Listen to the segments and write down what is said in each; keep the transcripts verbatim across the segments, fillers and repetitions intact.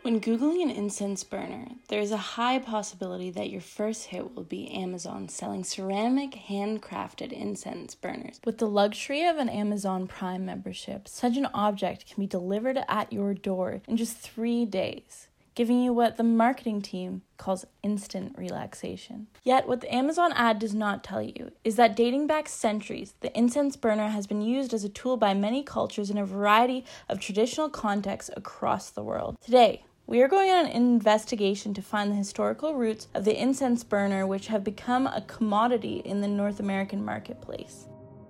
When Googling an incense burner, there is a high possibility that your first hit will be Amazon selling ceramic handcrafted incense burners. With the luxury of an Amazon Prime membership, such an object can be delivered at your door in just three days, giving you what the marketing team calls instant relaxation. Yet, what the Amazon ad does not tell you is that dating back centuries, the incense burner has been used as a tool by many cultures in a variety of traditional contexts across the world. Today, we are going on an investigation to find the historical roots of the incense burner, which have become a commodity in the North American marketplace.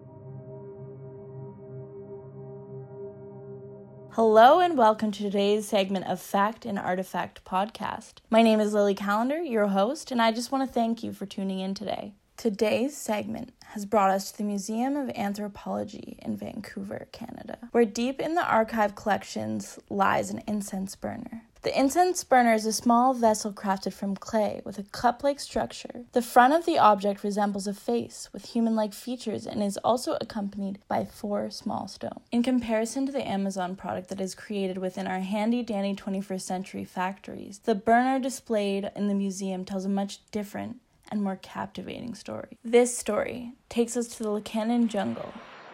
Hello and welcome to today's segment of Fact and Artifact Podcast. My name is Lily Callender, your host, and I just want to thank you for tuning in today. Today's segment has brought us to the Museum of Anthropology in Vancouver, Canada, where deep in the archive collections lies an incense burner. The incense burner is a small vessel crafted from clay with a cup-like structure. The front of the object resembles a face with human-like features and is also accompanied by four small stones. In comparison to the Amazon product that is created within our handy-dandy twenty-first century factories, the burner displayed in the museum tells a much different and more captivating story. This story takes us to the Lakanen jungle.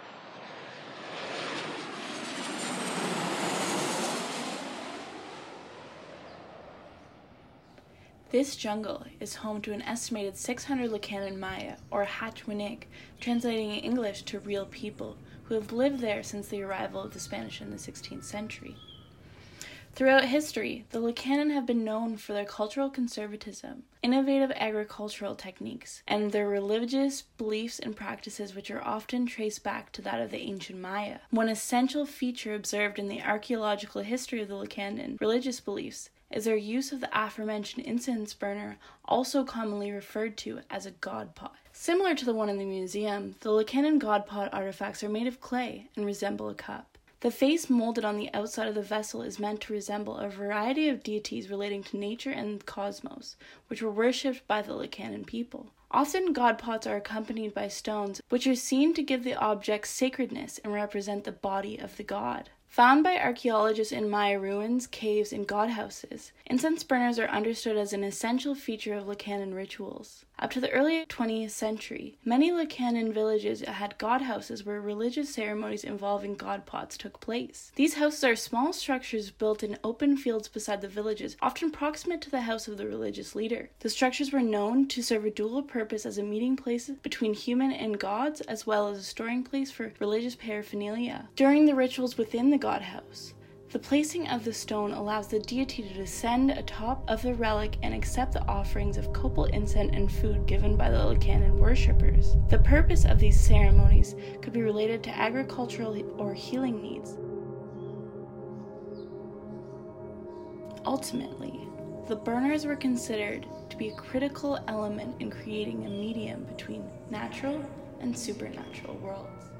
This jungle is home to an estimated six hundred Lakanen Maya, or Hatchwinik, translating in English to real people, who have lived there since the arrival of the Spanish in the sixteenth century. Throughout history, the Lakanen have been known for their cultural conservatism, innovative agricultural techniques, and their religious beliefs and practices, which are often traced back to that of the ancient Maya. One essential feature observed in the archaeological history of the Lakanen religious beliefs is their use of the aforementioned incense burner, also commonly referred to as a god pot. Similar to the one in the museum, the Lakanen god pot artifacts are made of clay and resemble a cup. The face molded on the outside of the vessel is meant to resemble a variety of deities relating to nature and the cosmos, which were worshipped by the Lakanen people. Often, god pots are accompanied by stones, which are seen to give the object sacredness and represent the body of the god. Found by archaeologists in Maya ruins, caves, and god houses, incense burners are understood as an essential feature of Lakanen rituals. Up to the early twentieth century, many Lakanen villages had god houses where religious ceremonies involving god pots took place. These houses are small structures built in open fields beside the villages, often proximate to the house of the religious leader. The structures were known to serve a dual purpose as a meeting place between human and gods, as well as a storing place for religious paraphernalia. During the rituals within the god house, the placing of the stone allows the deity to descend atop of the relic and accept the offerings of copal incense and food given by the Lakanen worshippers. The purpose of these ceremonies could be related to agricultural or healing needs. Ultimately, the burners were considered to be a critical element in creating a medium between natural and supernatural worlds.